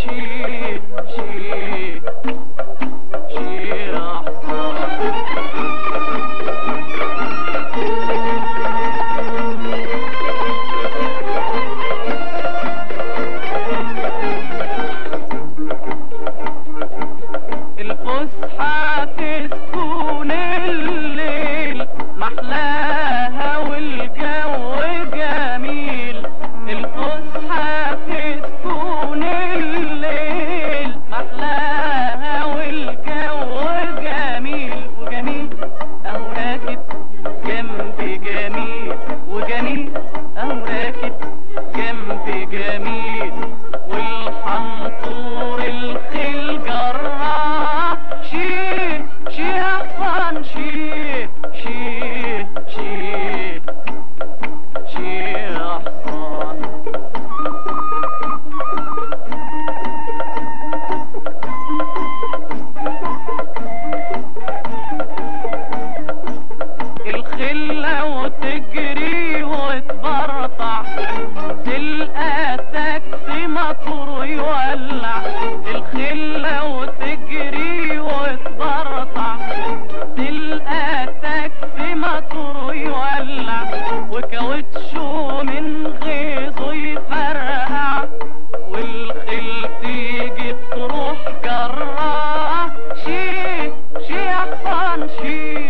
شي شي شي يا حصان. الفسحة في سكون الليل محلاها والجو جميل. الفسحة في سكون الليل محلاها والجو جميل وجميل اهو راكب جنبي جميل وجميل اهو راكب جنبي جميل. والحنطور الخيل جراه شي شي يا حصان شي شي شي شي يا حصان. الخيل لو تجري وتبرطع تلقى تاكسي مطر يولع. الخيل لو تجري وتبرطع تلقى تاكسي مطر يولع. وكاوتشو من غيظه يفرقع والخيل تيجي تروح جراه شي شي يا حصان شي